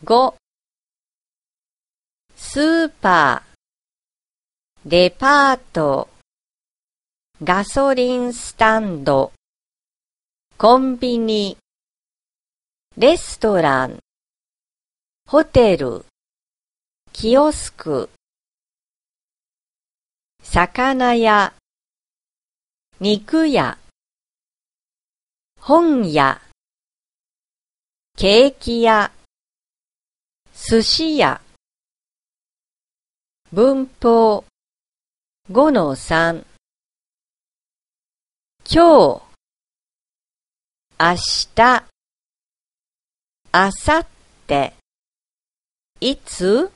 5、スーパー、デパート、ガソリンスタンド、コンビニ、レストラン、ホテル、キオスク、魚屋、肉屋、本屋、ケーキ屋、寿司屋。文法 5-3 今日、明日、明後日、いつ